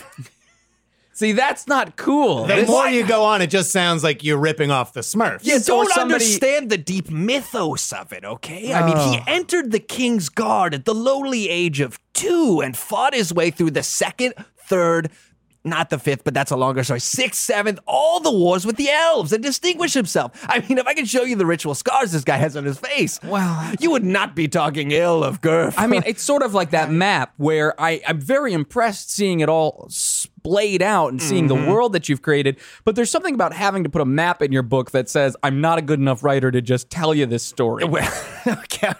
See, that's not cool. The This- more you go on, it just sounds like you're ripping off the Smurfs. You So don't somebody- understand the deep mythos of it, okay? I mean, he entered the King's Guard at the lowly age of two and fought his way through the second, third, not the fifth, but that's a longer story, sixth, seventh, all the wars with the elves and distinguished himself. I mean, if I could show you the ritual scars this guy has on his face, Well, you would not be talking ill of Gurf. I mean, it's sort of like that map where I, I'm very impressed seeing it all splayed out and seeing Mm-hmm. the world that you've created. But there's something about having to put a map in your book that says, I'm not a good enough writer to just tell you this story. Well, okay,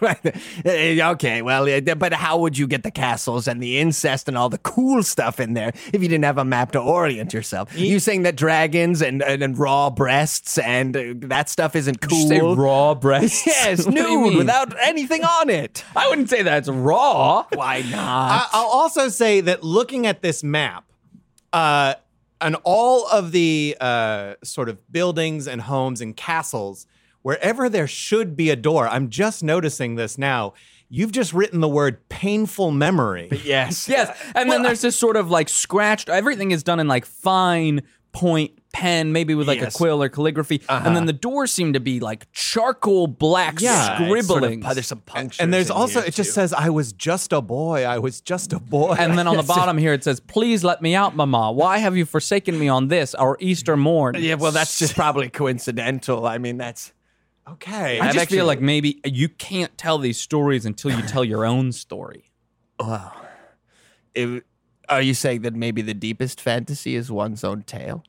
okay, well, yeah, but how would you get the castles and the incest and all the cool stuff in there if you didn't have a map to orient yourself? You saying that dragons and, and, and raw breasts and uh, that stuff isn't Did cool? you say raw breasts? Yes, What do you nude mean? without anything on it. I wouldn't say that's raw. Why not? I- I'll also say that looking at this map, uh, and all of the uh, sort of buildings and homes and castles, wherever there should be a door, I'm just noticing this now. You've just written the word painful memory. Yes. Yes. And then there's this sort of like scratched, everything is done in like fine point pen, maybe with like Yes. a quill or calligraphy. Uh-huh. And then the doors seem to be like charcoal black Yeah, scribbling. Sort of, there's some punctures. And there's in also, here, it just too. says, I was just a boy. I was just a boy. And then on the bottom here it says, "Please let me out, Mama. Why have you forsaken me on this, our Easter morn?" Yeah, well, that's just probably coincidental. I mean, that's. okay. I I've just actually- feel like maybe you can't tell these stories until you tell your own story. Wow. It, are you saying that maybe the deepest fantasy is one's own tale?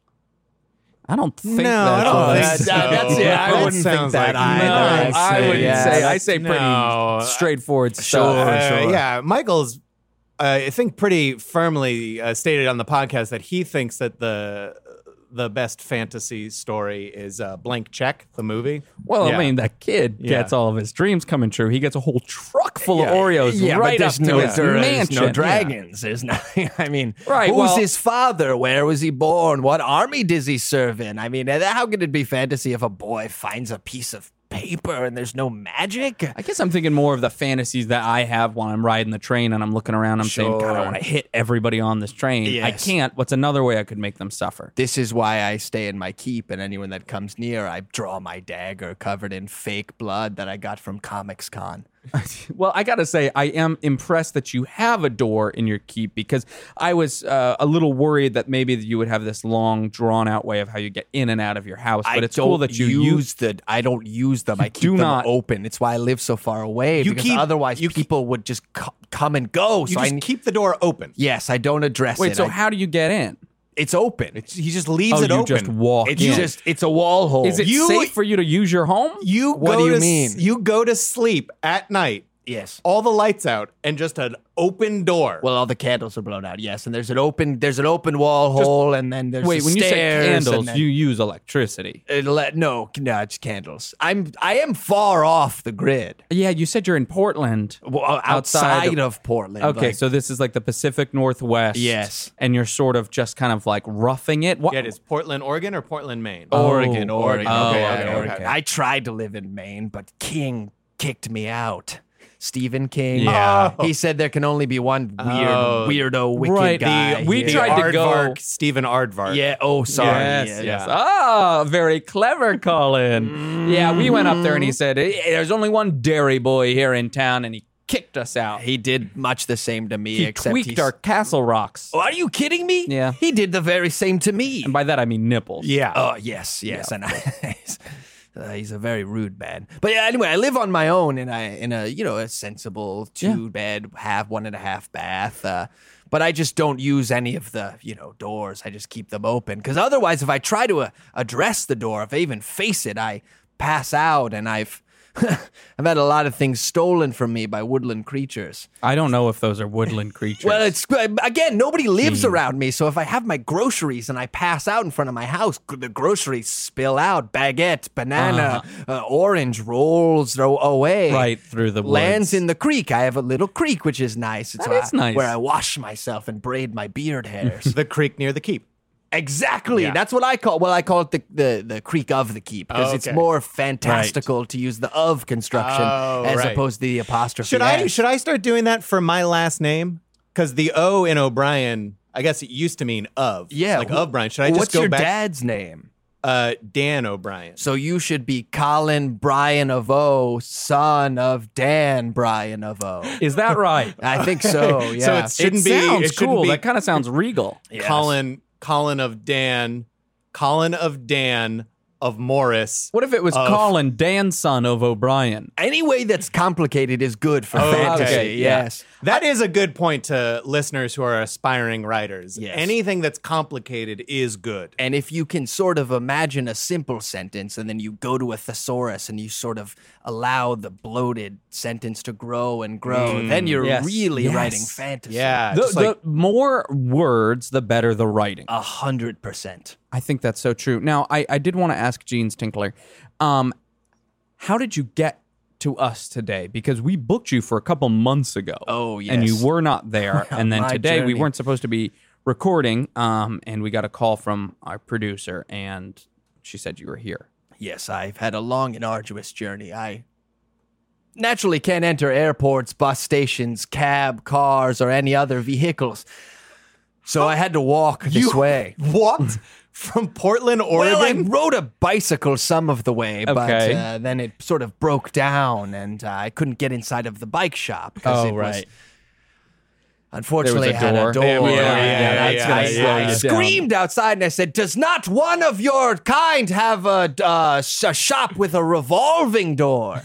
I don't think No, that's I don't what think it so. is. That's it. I That wouldn't think sounds that like- either. No, I'd I say, wouldn't yeah, say. I that's- say pretty no. straightforward Sure, stuff. Uh, sure. Yeah, Michael's, uh, I think, pretty firmly uh, stated on the podcast that he thinks that the the best fantasy story is uh, Blank Check, the movie. Well, Yeah. I mean, that kid Yeah. gets all of his dreams coming true. He gets a whole truck full of Oreos Yeah, right but up there's to no, his there is mansion. no dragons. There's nothing. I mean, Right, who's well- his father? Where was he born? What army does he serve in? I mean, how could it be fantasy if a boy finds a piece of paper and there's no magic? I guess I'm thinking more of the fantasies that I have when I'm riding the train and I'm looking around. I'm saying, God, I Sure. want to hit everybody on this train. I Yes. can't. What's another way I could make them suffer? This is why I stay in my keep, and anyone that comes near, I draw my dagger covered in fake blood that I got from Comics Con. Well, I got to say, I am impressed that you have a door in your keep because I was uh, a little worried that maybe you would have this long, drawn-out way of how you get in and out of your house. But I it's don't cool that you use use the. I don't use them. I keep do them not- open. It's why I live so far away. You because keep- otherwise, you people would just co- come and go. You so just I keep the door open. yes, I don't address Wait, it. so I- how do you get in? it's open. It's, he just leaves Oh, it you open. just walk It's in. just it's a wall hole. Is it You- safe for you to use your home? You What go do you to s- mean? You go to sleep at night, yes. all the lights out, and just an open door. Well, all the candles are blown out. Yes, and there's an open there's an open wall Just- hole, and then there's Wait, the when you say stairs, candles, and then- you use electricity. Uh, le- no, no, it's candles. I'm I am far off the grid. Yeah, you said you're in Portland. Well, outside, Outside of Portland. Okay, like- so this is like the Pacific Northwest. Yes. And you're sort of just kind of like roughing it. What? yeah, it's Portland, Oregon, or Portland, Maine. Oregon, Oh, Oregon. oh, okay, okay, okay, okay. okay. I tried to live in Maine, but King kicked me out. Stephen King. Yeah. He said there can only be one weird, Oh. weirdo, wicked Right, the- guy. we The here. tried to go- Aardvark, Stephen Aardvark. Yeah. Oh, sorry. Yes, yeah, yes. yeah. Ah, very clever, Colin. Yeah, we went up there and he said, "Hey, there's only one dairy boy here in town," and he kicked us out. He did much the same to me, He except tweaked he's- our castle rocks. Oh, are you kidding me? Yeah. He did the very same to me. And by that, I mean nipples. Yeah. Oh, yes, yes. And I, uh, he's a very rude man. But yeah, anyway, I live on my own in a, in a you know, a sensible two bed, half, one and a half bath. Uh, but I just don't use any of the, you know, doors. I just keep them open. Because otherwise, if I try to uh, address the door, if I even face it, I pass out and I've. I've had a lot of things stolen from me by woodland creatures. I don't know if those are woodland creatures. Well, it's again, nobody lives Gee. around me, so if I have my groceries and I pass out in front of my house, the groceries spill out. Baguette, banana, uh, orange rolls ro- away. right through the woods. Lands in the creek. I have a little creek, which is nice. It's That where, is nice. where I wash myself and braid my beard hairs. The creek near the keep. Exactly. Yeah. That's what I call. Well, I call it the the, the creek of the keep because Oh, it's okay. more fantastical to use the of construction Oh, as right. opposed to the apostrophe. Should I S. should I start doing that for my last name? Because the O in O'Brien, I guess it used to mean of. Yeah. Like of Brian. Should I just What's go your back? dad's name? Uh, Dan O'Brien. So you should be Colin Bryan of O, son of Dan Bryan of O. Is that right? I think so. Yeah. So it shouldn't it be. sounds it shouldn't cool. be That kind of sounds regal. Yes. Colin Colin of Dan, Colin of Dan of Morris. What if it was Of- Colin, Dan, son of O'Brien? Any way that's complicated is good for Oh, fantasy. okay, yeah. Yes. That is a good point to listeners who are aspiring writers. Yes. Anything that's complicated is good. And if you can sort of imagine a simple sentence and then you go to a thesaurus and you sort of allow the bloated sentence to grow and grow, Mm, then you're yes. really Yes. writing fantasy. Yeah. The, just like, the more words, the better the writing. A hundred percent. I think that's so true. Now, I, I did want to ask Jeans Tinkler, um, how did you get to us today? Because we booked you for a couple months ago. Oh, yes. And you were not there. And then My today we journey. weren't supposed to be recording, um, and we got a call from our producer, and she said you were here. Yes, I've had a long and arduous journey. I naturally can't enter airports, bus stations, cab, cars, or any other vehicles. So I had to walk this you way. walked from Portland, Oregon? Well, I rode a bicycle some of the way, but Okay. uh, then it sort of broke down, and uh, I couldn't get inside of the bike shop because Oh, it was. right. Unfortunately, There was a had door. a door. Yeah, yeah, yeah, I, yeah, I- yeah, I yeah. screamed outside and I said, "Does not one of your kind have a, uh, a shop with a revolving door?"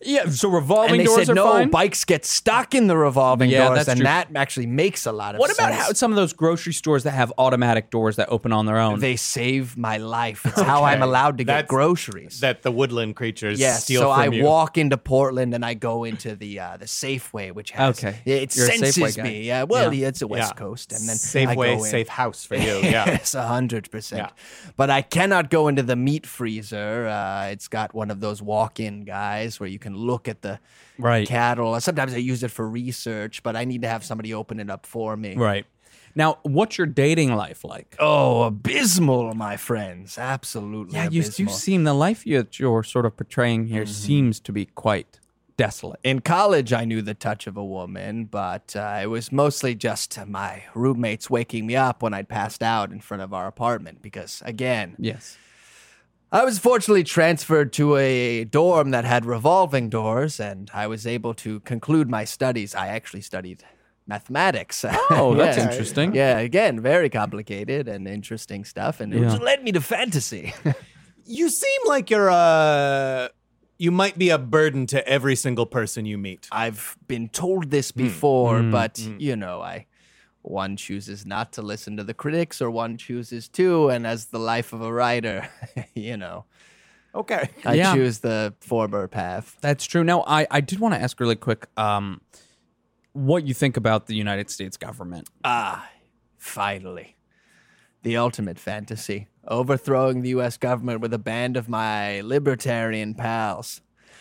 Yeah, so revolving and they doors said are no, fine? bikes get stuck in the revolving Yeah, doors, that's and true. that actually makes a lot of What sense. about how some of those grocery stores that have automatic doors that open on their own? They save my life. It's how I'm allowed to get That's- groceries. That the woodland creatures Yes, steal so from I you. walk into Portland and I go into the uh, the Safeway, which has Okay. it You're a senses Safeway guy. me. Yeah, well, Yeah. yeah, it's a West Yeah. Coast, and then I Safeway, go in. safe house for you. Yeah. Yes, a hundred percent. But I cannot go into the meat freezer. Uh, it's got one of those walk-in guys where you can look at the Right. cattle. Sometimes I use it for research, but I need to have somebody open it up for me. Right. Now, what's your dating life like? Oh, abysmal, my friends. Absolutely. Yeah, you do abysmal. seem the life you- you're sort of portraying here Mm-hmm. seems to be quite desolate. In college, I knew the touch of a woman, but uh, it was mostly just my roommates waking me up when I'd passed out in front of our apartment because, again, Yes. I was fortunately transferred to a dorm that had revolving doors, and I was able to conclude my studies. I actually studied mathematics. Oh, that's Yeah. interesting. Yeah, again, very complicated and interesting stuff, and it Yeah. just led me to fantasy. You seem like you're uh you might be a burden to every single person you meet. I've been told this before, Mm. but Mm. you know, I one chooses not to listen to the critics or one chooses to, and as the life of a writer, you know, Okay. I Yeah. choose the former path. That's true. Now, I, I did want to ask really quick um, what you think about the United States government. Ah, finally. The ultimate fantasy. Overthrowing the U S government with a band of my libertarian pals.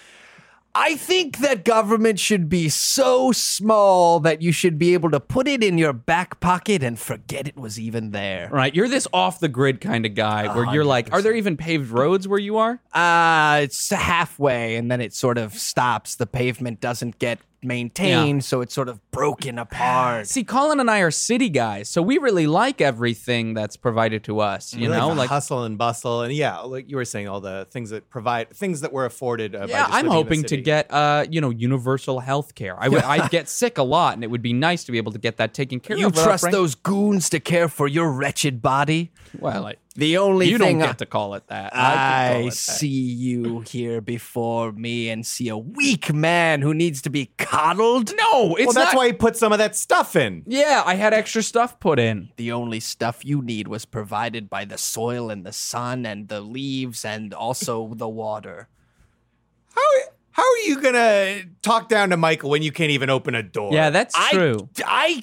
I think that government should be so small that you should be able to put it in your back pocket and forget it was even there. Right. You're this off the grid kind of guy where you're like, are there even paved roads where you are? Uh, it's halfway and then it sort of stops. The pavement doesn't get maintained, Yeah. so it's sort of broken apart. See, Colin and I are city guys, so we really like everything that's provided to us. You We know, like the like hustle and bustle, and yeah, like you were saying, all the things that provide things that were afforded. Uh, by yeah, just I'm living in the hoping to city. get uh, you know, universal health care. I would I'd get sick a lot, and it would be nice to be able to get that taken care You of. trust right? those goons to care for your wretched body? Well, I, The only you thing don't I- get to call it that. I, can I call it that. see you here before me and see a weak man who needs to be coddled. No, it's Well, that's not. why he put some of that stuff in. Yeah, I had extra stuff put in. The only stuff you need was provided by the soil and the sun and the leaves and also the water. How how are you gonna talk down to Michael when you can't even open a door? Yeah, that's I- true. I,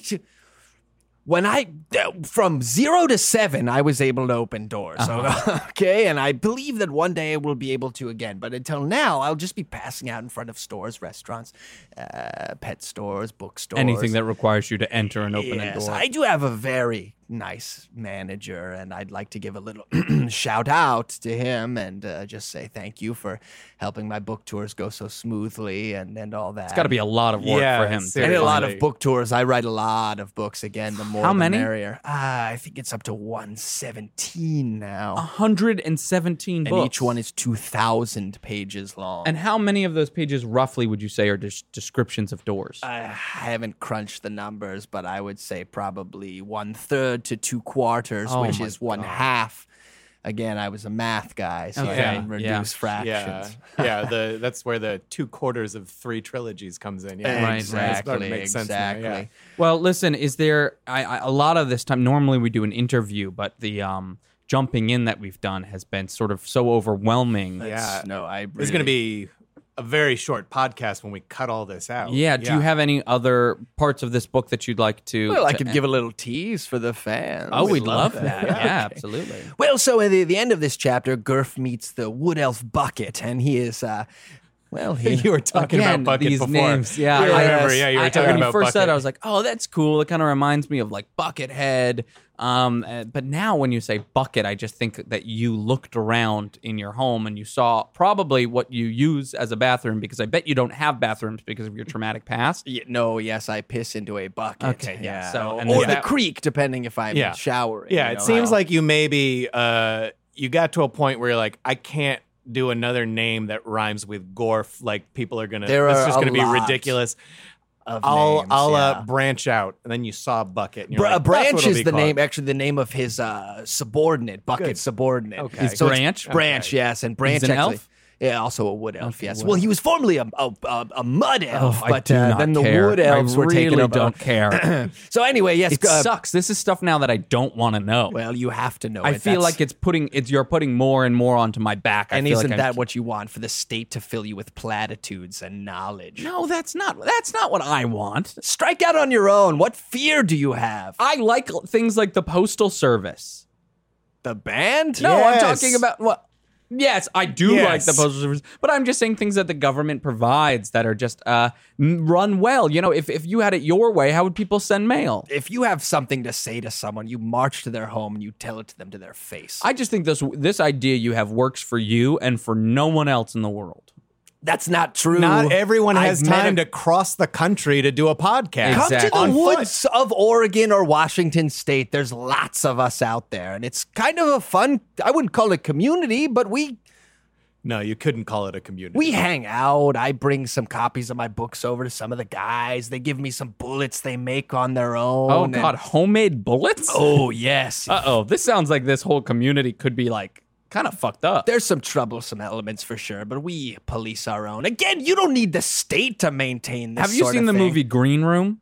when I from zero to seven, I was able to open doors. Uh-huh. Okay, and I believe that one day I will be able to again. But until now, I'll just be passing out in front of stores, restaurants, uh, pet stores, bookstores, Anything that requires you to enter and open yes, a door. I do have a very nice manager, and I'd like to give a little shout out to him and uh, just say thank you for helping my book tours go so smoothly and, and all that. It's got to be a lot of work Yeah, for him. I to did a lot finally- of book tours. I write a lot of books. Again, the more How the many? merrier. Uh, I think it's up to one seventeen now. one hundred seventeen and books. each one is two thousand pages long. And how many of those pages, roughly, would you say are just descriptions of doors? I haven't crunched the numbers, but I would say probably one third to two quarters, Oh which my is one half. Again, I was a math guy, so Okay, I can reduce yeah. fractions. Yeah, yeah. The that's where the two quarters of three trilogies comes in. Yeah, Right, Exactly, That makes sense now, exactly. yeah. Well, listen, is there I, I, a lot of this time? Normally we do an interview, but the um, jumping in that we've done has been sort of so overwhelming. Yeah. No, I. It's going to be a very short podcast when we cut all this out. Yeah. Do you have any other parts of this book that you'd like to? Well, I to could end? give a little tease for the fans. Oh, we'd love love that. Yeah, absolutely. Well, so at the, the end of this chapter, Gurf meets the wood elf Bucket, and he is, uh, well, he, You were talking Again, about Bucket these before. names, yeah. I I- remember. Yeah, you were I- talking when about you first Bucket. said it, I was like, oh, that's cool. It kind of reminds me of like Buckethead. Um, uh, but now when you say bucket, I just think that you looked around in your home and you saw probably what you use as a bathroom, because I bet you don't have bathrooms because of your traumatic past. Yeah, no, yes, I piss into a bucket. Okay, yeah, so- and or then the that- creek, depending if I'm Yeah. showering. Yeah, you it know, seems how- like you maybe uh, you got to a point where you're like, I can't do another name that rhymes with Gorf. Like people are gonna, There it's are just a gonna be lot ridiculous. of I'll names, I'll yeah. uh, branch out, and then you saw Bucket. And you're Br- like, a "That's branch what it'll is be the called." name, actually, the name of his uh, subordinate, Bucket Good. subordinate. Okay. Is So it's Branch? Branch, Okay. yes, and Branch an actually. elf? Yeah, also a wood elf, Okay, yes. well. Well, he was formerly a, a, a, a mud elf, Oh, I but do uh, not then the care. wood elves I were taken really over. don't care. So anyway, yes. It uh, sucks. This is stuff now that I don't want to know. Well, you have to know I it. feel That's- like it's putting it's you're putting more and more onto my back. I And feel isn't like that I'm, what you want, for the state to fill you with platitudes and knowledge? No, that's not that's not what I want. Strike out on your own. What fear do you have? I like things like the Postal Service. The band? No, Yes. I'm talking about what. Yes, I do Yes. like the Postal Service, but I'm just saying things that the government provides that are just uh, m- run well. You know, if, if you had it your way, how would people send mail? If you have something to say to someone, you march to their home and you tell it to them to their face. I just think this this idea you have works for you and for no one else in the world. That's not true. Not everyone has I've met time a- to cross the country to do a podcast. Come to Exactly. the On foot. woods of Oregon or Washington State. There's lots of us out there, and it's kind of a fun, I wouldn't call it community, but we No, you couldn't call it a community. we hang out. I bring some copies of my books over to some of the guys. They give me some bullets they make on their own. Oh and- God, homemade bullets? Oh, yes. Uh oh, this sounds like this whole community could be like kind of fucked up. There's some troublesome elements for sure, but we police our own. Again, you don't need the state to maintain this Have you sort seen of the thing. movie Green Room?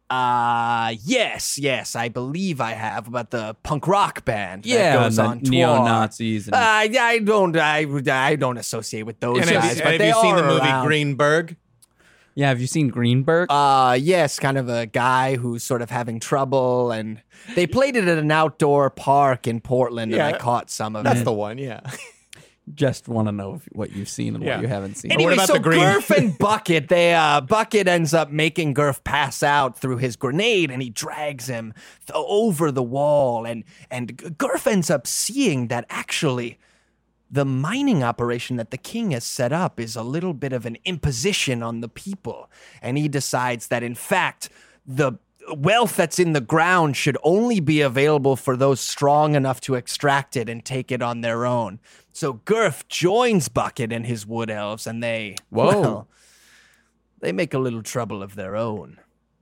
Uh, yes, yes, I believe I have, about the punk rock band Yeah, that goes and the on tour. neo-Nazis and- Uh, I don't, I, I don't associate with those And have guys, you, but have they you seen are the movie around. Greenberg? Yeah, have you seen Greenberg? Uh, yes, kind of a guy who's sort of having trouble, and they played it at an outdoor park in Portland, and Yeah, I caught some of That's it. the one, yeah. Just want to know if, what you've seen and Yeah. what you haven't seen. Anyway, What about so the green- Gurf and Bucket, they uh, Bucket ends up making Gurf pass out through his grenade, and he drags him th- over the wall, and and Gurf ends up seeing that actually the mining operation that the king has set up is a little bit of an imposition on the people, and he decides that in fact the wealth that's in the ground should only be available for those strong enough to extract it and take it on their own. So Gurf joins Bucket and his wood elves, and they, Whoa. well, they make a little trouble of their own.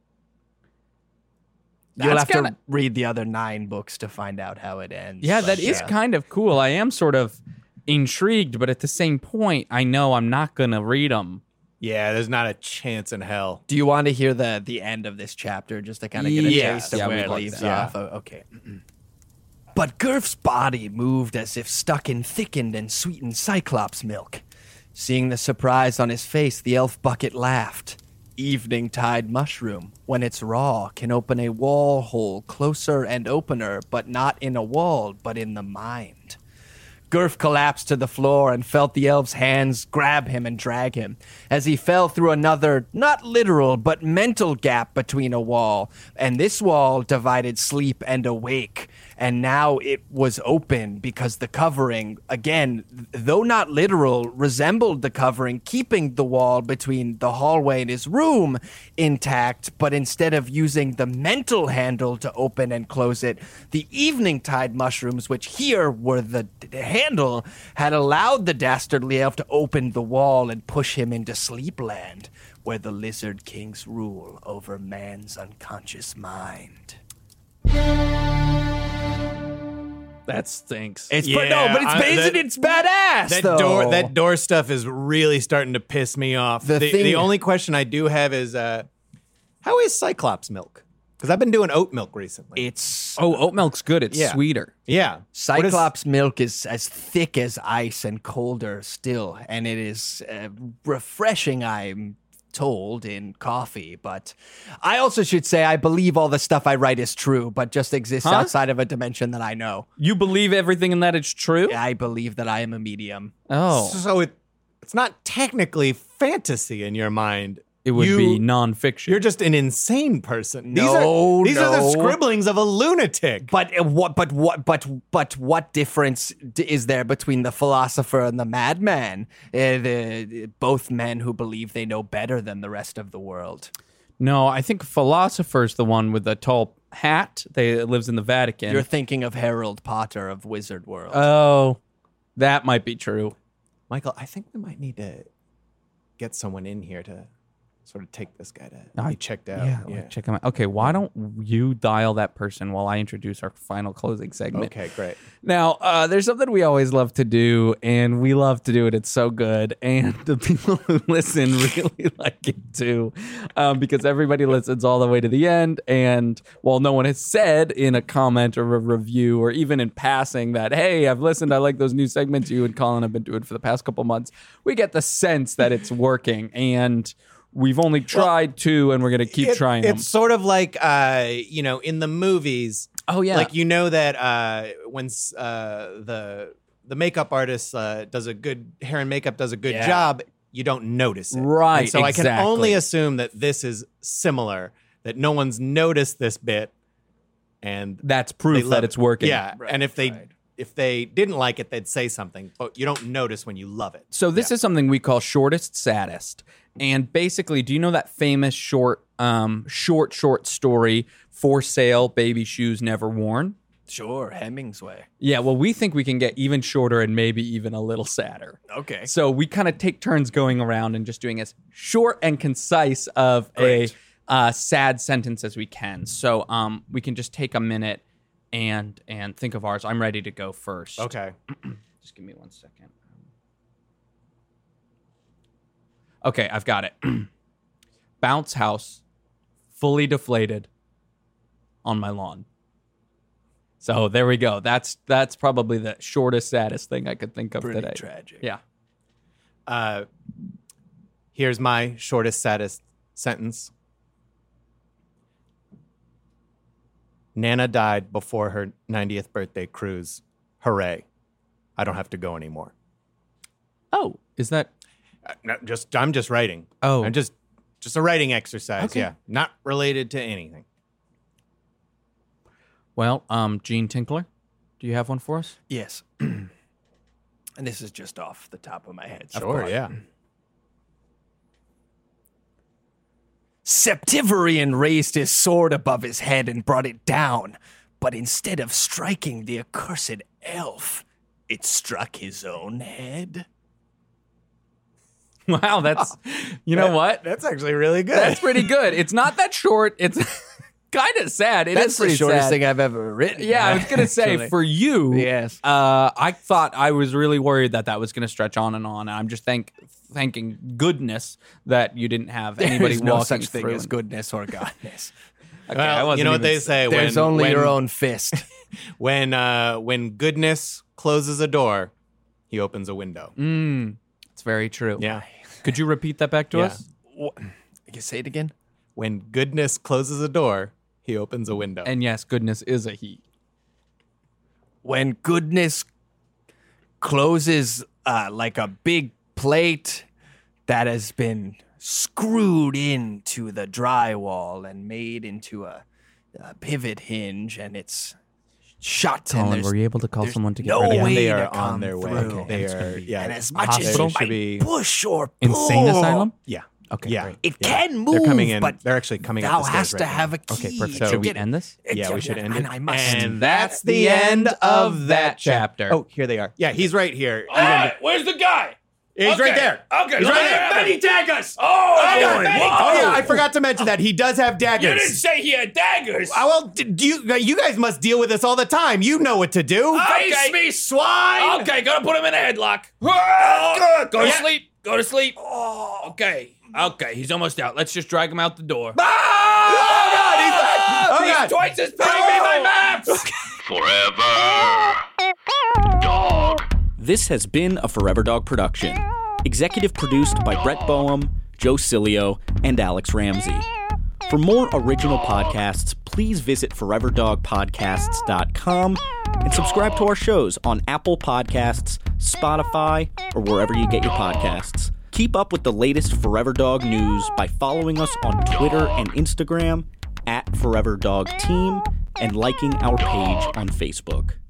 You'll That's have kinda- to read the other nine books to find out how it ends. Yeah, but, that is uh, kind of cool. I am sort of intrigued, but at the same point, I know I'm not going to read them. Yeah, there's not a chance in hell. Do you want to hear the the end of this chapter just to kind of get a Yeah. taste of Yeah, where we'd it like leaves that. off? Oh, okay. But Gurf's body moved as if stuck in thickened and sweetened cyclops milk. Seeing the surprise on his face, the elf Bucket laughed. Evening tide mushroom, when it's raw, can open a wall hole closer and opener, but not in a wall, but in the mind. Gurf collapsed to the floor and felt the elf's hands grab him and drag him as he fell through another, not literal, but mental gap between a wall. And this wall divided sleep and awake. And now it was open because the covering, again, though not literal, resembled the covering, keeping the wall between the hallway and his room intact. But instead of using the mental handle to open and close it, the evening tide mushrooms, which here were the, the handle, had allowed the dastardly elf to open the wall and push him into sleepland, where the lizard kings rule over man's unconscious mind. That stinks. It's but no, but it's I- basic. that- It's badass. That though. door, that door stuff is really starting to piss me off. The The, thing- the only question I do have is, uh, how is Cyclops milk? Because I've been doing oat milk recently. It's oh, oat milk's good. It's Yeah. sweeter. yeah, What is- Cyclops milk is as thick as ice and colder still, and it is uh, refreshing, I'm told, in coffee. But I also should say I believe all the stuff I write is true, but just exists Huh? outside of a dimension that I know. You believe everything in that it's true? I believe that I am a medium. Oh, So it, it's not technically fantasy in your mind. it would You- be nonfiction. You're just an insane person. These No, are, these are the no. scribblings of a lunatic. But uh, what? But what? But but what difference d- is there between the philosopher and the madman? Uh, the both men who believe they know better than the rest of the world. No, I think philosopher's the one with the tall hat. They lives in the Vatican. You're thinking of Harold Potter of Wizard World. oh, that might be true. Michael, I think we might need to get someone in here to sort of take this guy to I- be checked out. Yeah, like, check him out. Okay, why don't you dial that person while I introduce our final closing segment? Okay, great. Now, uh, there's something we always love to do, and we love to do it. It's so good, and the people who listen really like it too, um, because everybody listens all the way to the end. And while no one has said in a comment or a review or even in passing that, hey, I've listened, I like those new segments you and Colin have been doing for the past couple months, we get the sense that it's working, and we've only tried well, two, and we're going to keep it, trying it's them. It's sort of like, uh, you know, in the movies. Oh, yeah. Like, you know that uh, when uh, the the makeup artist uh, does a good, hair and makeup does a good Yeah. job, you don't notice it. Right, And so exactly. I can only assume that this is similar, that no one's noticed this bit. And that's proof that it. it's working. Yeah. Right, and if they... right. If they didn't like it, they'd say something, but you don't notice when you love it. So this yeah. is something we call shortest saddest. And basically, do you know that famous short, um, short, short story, For Sale, Baby Shoes Never Worn? Sure, Hemingway. Yeah, well, we think we can get even shorter and maybe even a little sadder. Okay. So we kind of take turns going around and just doing as short and concise of Great. a uh, sad sentence as we can. So um, we can just take a minute and and think of ours. I'm ready to go first. Okay. Just give me one second. Okay, I've got it. Bounce house, fully deflated on my lawn. So there we go. That's that's probably the shortest, saddest thing I could think of Pretty today. tragic. Yeah. Uh, here's my shortest, saddest sentence. Nana died before her ninetieth birthday cruise. Hooray. I don't have to go anymore. Oh, is that... Uh, no, just I'm just writing. Oh. I'm just just a writing exercise, Okay. yeah. Not related to anything. Well, um, Gene Tinkler, do you have one for us? Yes. And this is just off the top of my head. Sure, yeah. Septiverian raised his sword above his head and brought it down, but instead of striking the accursed elf, it struck his own head. Wow, that's... You know That- what? That's actually really good. That's pretty good. It's not that short. It's kind of sad. It That's is pretty the shortest sad. thing I've ever written. Yeah, I was going to say, actually. for you, Yes. uh, I thought I was really worried that that was going to stretch on and on. And I'm just thank, thanking goodness that you didn't have anybody There's no walking such thing through as and- goodness or godness. Okay, Well, I wasn't you know what even they s- say. There's when, only when, your own fist. When, uh, when goodness closes a door, he opens a window. Mm, it's very true. Yeah. Could you repeat that back to Yeah. us? What? Can you say it again? When goodness closes a door, he opens a window. And yes, goodness is a he. When goodness closes uh, like a big plate that has been screwed into the drywall and made into a, a pivot hinge, and it's shut. and Colin, there's- were you able to call there's someone to get no rid of yeah, it? way they to are on come their way. through. They it's gonna are, be- yeah. And as much as hospital you should might be, push or Insane pull, asylum? yeah. Okay, Yeah. great. It Yeah. can move, They're coming in. but They're actually coming up thou the stairs has right to now. have a key. Okay, perfect. to Should we get end this? Yeah, we should end and it. I must. And that's the end of that chapter. Oh, here they are. Yeah, he's right here. All right, where's the guy? He's Okay, right there. Okay, He's let right me there. have Many him. daggers. Oh, Oh, boy. yeah, Whoa. oh, yeah, I forgot to mention that. He does have daggers. You didn't say he had daggers. Oh, well, d- do you, you guys must deal with this all the time. You know what to do. Okay. Face me, swine. Okay, gotta put him in a headlock. Oh, go to Yeah. sleep. Go to sleep. Okay. Okay, he's almost out. Let's just drag him out the door. Oh, God. He's back. Oh, He's God. twice as big. Bring me my maps. Forever. Dog. This has been a Forever Dog production. Executive produced by Brett Boehm, Joe Cilio, and Alex Ramsey. For more original podcasts, please visit forever dog podcasts dot com and subscribe to our shows on Apple Podcasts, Spotify, or wherever you get your podcasts. Keep up with the latest Forever Dog news by following us on Twitter and Instagram at Forever Dog Team and liking our page on Facebook.